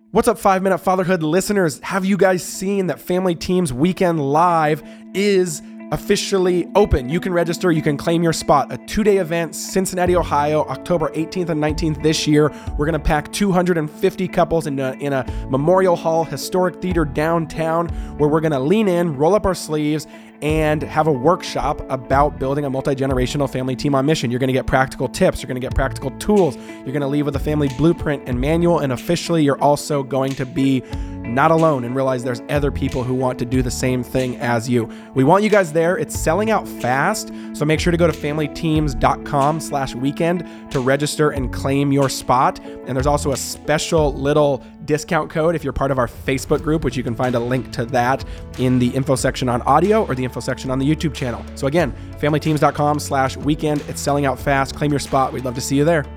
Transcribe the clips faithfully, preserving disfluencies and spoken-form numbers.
What's up, Five Minute Fatherhood listeners? Have you guys seen that Family Teams Weekend Live is officially open? You can register, you can claim your spot. A two-day event, Cincinnati, Ohio, October eighteenth and nineteenth this year. We're gonna pack two hundred fifty couples in a, in a Memorial Hall historic theater downtown, where we're gonna lean in, roll up our sleeves, and have a workshop about building a multi-generational family team on mission. You're gonna get practical tips, you're gonna get practical tools, you're gonna leave with a family blueprint and manual, and officially you're also going to be not alone and realize there's other people who want to do the same thing as you. We want you guys there. It's selling out fast, so make sure to go to familyteams.com slash weekend to register and claim your spot. And there's also a special little discount code if you're part of our Facebook group, which you can find a link to that in the info section on audio or the info section on the YouTube channel. So again, familyteams.com slash weekend. It's selling out fast. Claim your spot. We'd love to see you there.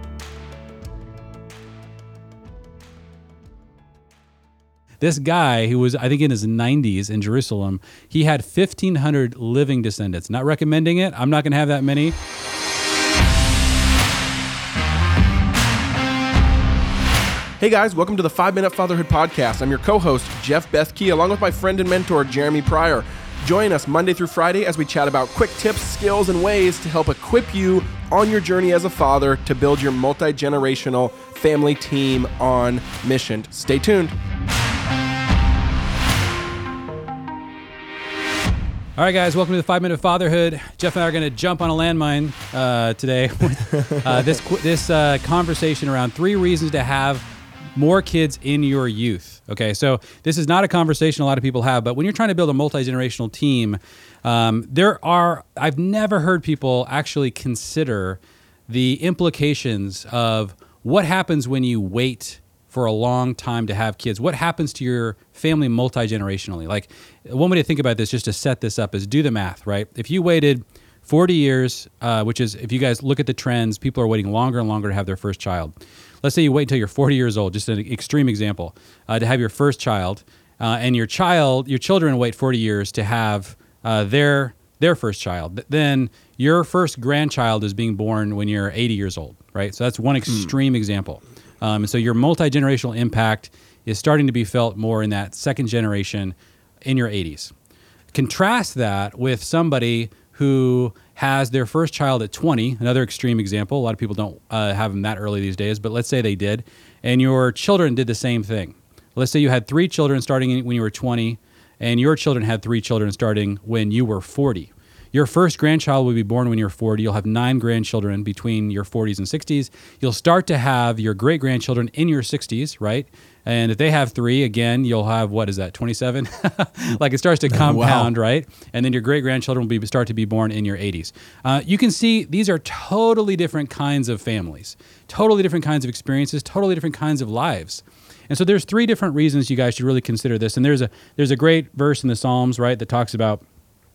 This guy who was, I think, in his nineties in Jerusalem, he had fifteen hundred living descendants. Not recommending it. I'm not going to have that many. Hey guys, welcome to the Five Minute Fatherhood Podcast. I'm your co-host, Jeff Bethke, along with my friend and mentor, Jeremy Pryor. Join us Monday through Friday as we chat about quick tips, skills, and ways to help equip you on your journey as a father to build your multi-generational family team on mission. Stay tuned. All right, guys, welcome to the Five Minute Fatherhood. Jeff and I are going to jump on a landmine uh, today with uh, this this uh, conversation around three reasons to have more kids in your youth. Okay, so this is not a conversation a lot of people have, but when you're trying to build a multi-generational team, um, there are, I've never heard people actually consider the implications of what happens when you wait for a long time to have kids. What happens to your family multi-generationally? Like, one way to think about this, just to set this up, is do the math, right? If you waited forty years, uh, which is, if you guys look at the trends, people are waiting longer and longer to have their first child. Let's say you wait until you're forty years old, just an extreme example, uh, to have your first child, uh, and your child, your children wait forty years to have uh, their their first child. Then your first grandchild is being born when you're eighty years old, right? So that's one extreme mm. example. Um, so your multi-generational impact is starting to be felt more in that second generation in your eighties. Contrast that with somebody who has their first child at twenty, another extreme example. A lot of people don't uh, have them that early these days, but let's say they did, and your children did the same thing. Let's say you had three children starting when you were twenty, and your children had three children starting when you were forty. Your first grandchild will be born when you're forty. You'll have nine grandchildren between your forties and sixties. You'll start to have your great-grandchildren in your sixties, right? And if they have three, again, you'll have, what is that, twenty-seven? Like, it starts to compound, wow. Right? And then your great-grandchildren will be, start to be born in your eighties. Uh, you can see these are totally different kinds of families, totally different kinds of experiences, totally different kinds of lives. And so there's three different reasons you guys should really consider this. And there's a there's a great verse in the Psalms, right, that talks about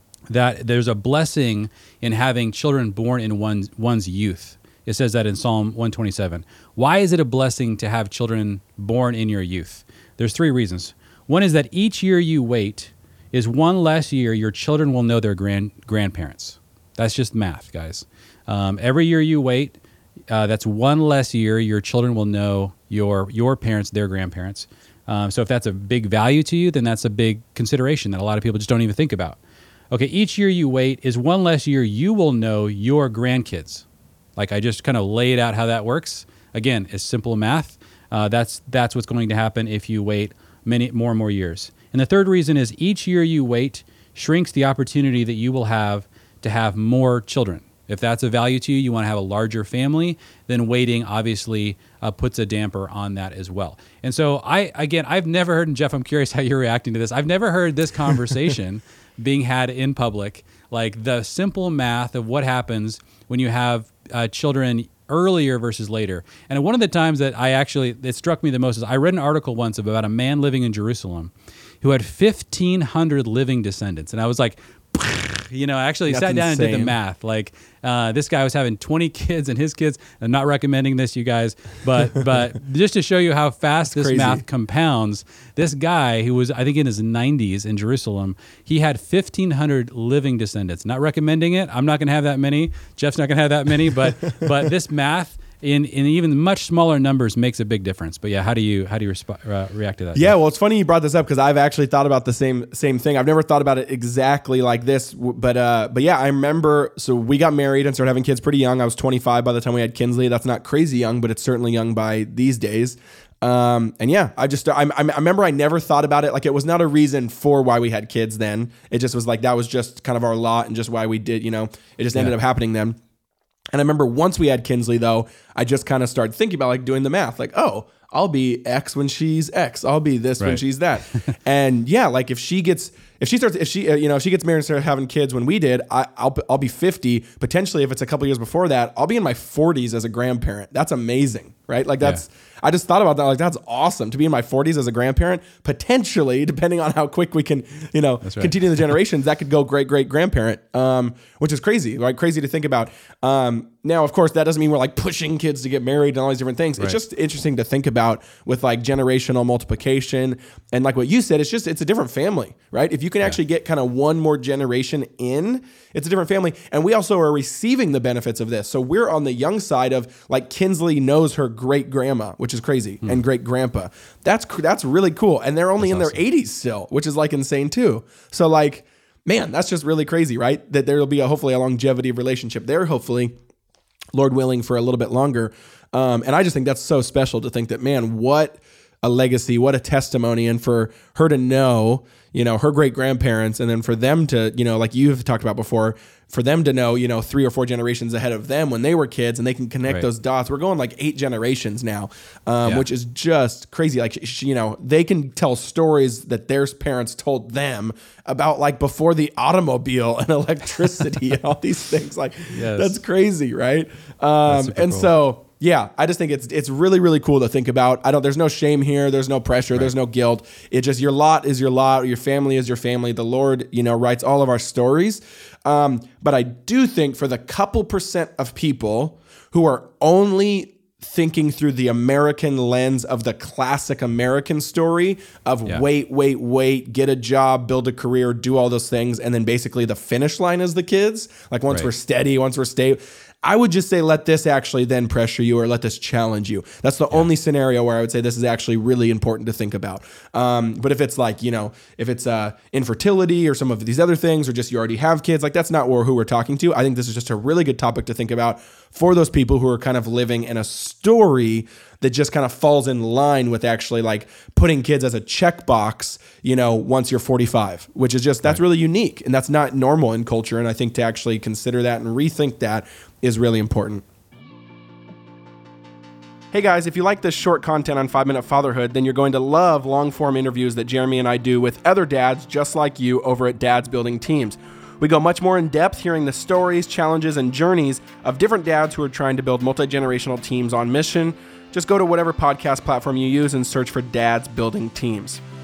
that there's a blessing in having children born in one's, one's youth. It says that in Psalm one twenty-seven. Why is it a blessing to have children born in your youth? There's three reasons. One is that each year you wait is one less year your children will know their grand grandparents. That's just math, guys. Um, every year you wait, uh, that's one less year your children will know your your parents, their grandparents. Um, so if that's a big value to you, then that's a big consideration that a lot of people just don't even think about. Okay, each year you wait is one less year you will know your grandkids. Like, I just kind of laid out how that works. Again, it's simple math. Uh, that's that's what's going to happen if you wait many more and more years. And the third reason is each year you wait shrinks the opportunity that you will have to have more children. If that's a value to you, you want to have a larger family, then waiting obviously uh, puts a damper on that as well. And so I, again, I've never heard, and Jeff, I'm curious how you're reacting to this. I've never heard this conversation being had in public, like the simple math of what happens when you have uh, children earlier versus later. And one of the times that I actually, it struck me the most is I read an article once about a man living in Jerusalem who had fifteen hundred living descendants. And I was like, you know, I actually That's sat down insane. and did the math. Like, uh, this guy was having twenty kids, and his kids, I'm not recommending this, you guys, but but just to show you how fast this crazy. math compounds, this guy who was, I think, in his nineties in Jerusalem, he had fifteen hundred living descendants. Not recommending it. I'm not going to have that many. Jeff's not going to have that many, but but this math in in even much smaller numbers makes a big difference. But yeah, how do you how do you resp- uh, react to that? Yeah, well, it's funny you brought this up because I've actually thought about the same same thing. I've never thought about it exactly like this, but uh, but yeah, I remember. So we got married and started having kids pretty young. I was twenty-five by the time we had Kinsley. That's not crazy young, but it's certainly young by these days. Um, and yeah, I just, I, I remember I never thought about it. Like it was not a reason for why we had kids then. It just was like, that was just kind of our lot and just why we did, you know, it just ended Yeah. up happening then. And I remember once we had Kinsley though, I just kind of started thinking about like doing the math, like, oh, I'll be X when she's X. I'll be this when Right. she's that. And yeah, like if she gets, if she starts, if she, uh, you know, if she gets married and starts having kids when we did, I, I'll, I'll be fifty. Potentially, if it's a couple years before that, I'll be in my forties as a grandparent. That's amazing, right? Like that's, yeah. I just thought about that. Like that's awesome to be in my forties as a grandparent. Potentially, depending on how quick we can, you know, right. continue the generations, that could go great great grandparent, um, which is crazy, right? Crazy to think about. Um, now, of course, that doesn't mean we're like pushing kids to get married and all these different things. Right. It's just interesting to think about with like generational multiplication and like what you said. It's just it's a different family, right? If you can yeah. actually get kind of one more generation in, it's a different family. And we also are receiving the benefits of this. So we're on the young side of like Kinsley knows her great grandma, which is crazy, mm. and great grandpa. That's that's really cool. And they're only that's in awesome. Their eighties still, which is like insane too. So like, man, that's just really crazy, right? That there will be a, hopefully a longevity of relationship there, hopefully, Lord willing, for a little bit longer. Um, and I just think that's so special to think that, man, what a legacy, what a testimony. And for her to know, you know, her great grandparents, and then for them to, you know, like you've talked about before, for them to know, you know, three or four generations ahead of them when they were kids, and they can connect right. those dots. We're going like eight generations now, um, yeah. which is just crazy. Like, you know, they can tell stories that their parents told them about like before the automobile and electricity and all these things. Like yes. that's crazy, right? Um, and cool. so, yeah, I just think it's it's really, really cool to think about. I don't. There's no shame here. There's no pressure. Right. There's no guilt. It just your lot is your lot. Your family is your family. The Lord, you know, writes all of our stories. Um, but I do think for the couple percent of people who are only thinking through the American lens of the classic American story of yeah. wait, wait, wait, get a job, build a career, do all those things, and then basically the finish line is the kids. Like once right. we're steady, once we're stable. I would just say let this actually then pressure you or let this challenge you. That's the yeah. only scenario where I would say this is actually really important to think about. Um, but if it's like, you know, if it's uh, infertility or some of these other things, or just you already have kids, like that's not who we're talking to. I think this is just a really good topic to think about for those people who are kind of living in a story that just kind of falls in line with actually like putting kids as a checkbox, you know, once you're forty-five, which is just, that's right. really unique. And that's not normal in culture. And I think to actually consider that and rethink that is really important. Hey guys, if you like this short content on five minute Fatherhood, then you're going to love long-form interviews that Jeremy and I do with other dads just like you over at Dads Building Teams. We go much more in depth hearing the stories, challenges, and journeys of different dads who are trying to build multi-generational teams on mission. Just go to whatever podcast platform you use and search for Dads Building Teams.